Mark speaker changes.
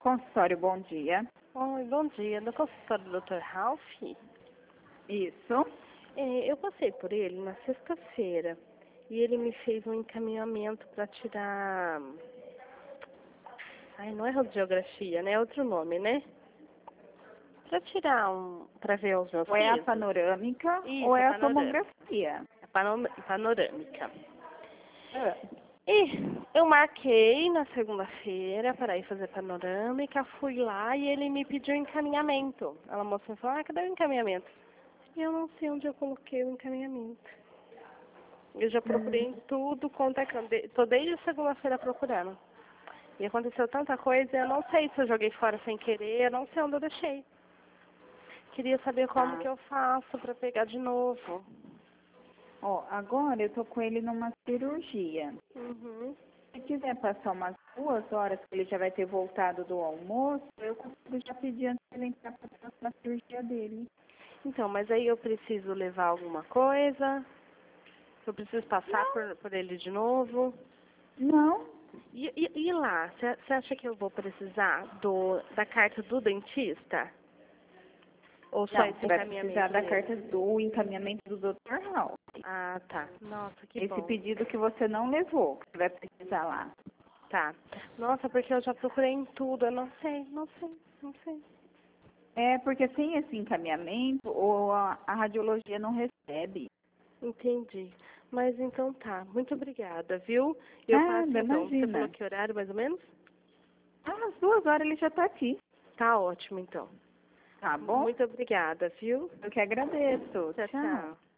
Speaker 1: Consultório, bom dia.
Speaker 2: Oi, bom dia. Do consultório do Dr. Ralph.
Speaker 1: Isso.
Speaker 2: Eu passei por ele na sexta-feira e ele me fez um encaminhamento para tirar... Ai, não é radiografia, né? É outro nome, né? Para tirar para ver os meus
Speaker 1: Ou é a
Speaker 2: pesos.
Speaker 1: panorâmica
Speaker 2: Isso,
Speaker 1: ou é a
Speaker 2: panorâmica.
Speaker 1: tomografia.
Speaker 2: Panorâmica.
Speaker 1: Ah,
Speaker 2: E eu marquei na segunda-feira para ir fazer panorâmica, fui lá e ele me pediu encaminhamento. Ela mostrou e falou, cadê o encaminhamento? E eu não sei onde eu coloquei o encaminhamento. Eu já procurei em tudo quanto é canto. Tô desde segunda-feira procurando. E aconteceu tanta coisa, eu não sei se eu joguei fora sem querer, eu não sei onde eu deixei. Queria saber como que eu faço para pegar de novo.
Speaker 1: Ó, agora eu tô com ele numa cirurgia.
Speaker 2: Uhum.
Speaker 1: Se quiser passar umas 2 horas, que ele já vai ter voltado do almoço, eu consigo já pedir antes de ele entrar para a próxima cirurgia dele.
Speaker 2: Então, mas aí eu preciso levar alguma coisa? Eu preciso passar por ele de novo?
Speaker 1: Não,
Speaker 2: E lá, você acha que eu vou precisar da carta do dentista? Ou só
Speaker 1: não,
Speaker 2: esse
Speaker 1: você vai precisar
Speaker 2: encaminhamento
Speaker 1: da
Speaker 2: mesmo?
Speaker 1: carta do encaminhamento do Dr. Ralph.
Speaker 2: Ah, tá. Nossa, que
Speaker 1: Esse
Speaker 2: bom.
Speaker 1: pedido que você não levou, que você vai precisar lá.
Speaker 2: Tá. Nossa, porque eu já procurei em tudo. Eu não sei. Não sei.
Speaker 1: É porque sem esse encaminhamento, ou a radiologia não recebe.
Speaker 2: Entendi. Mas então tá. Muito obrigada, viu? Eu passo
Speaker 1: Nada,
Speaker 2: então. Você falou
Speaker 1: imagina.
Speaker 2: que horário mais ou menos?
Speaker 1: Às 2 horas ele já está aqui.
Speaker 2: Tá ótimo, então.
Speaker 1: Tá bom?
Speaker 2: Muito obrigada, viu?
Speaker 1: Eu que agradeço.
Speaker 2: Tchau,
Speaker 1: Tchau.
Speaker 2: tchau.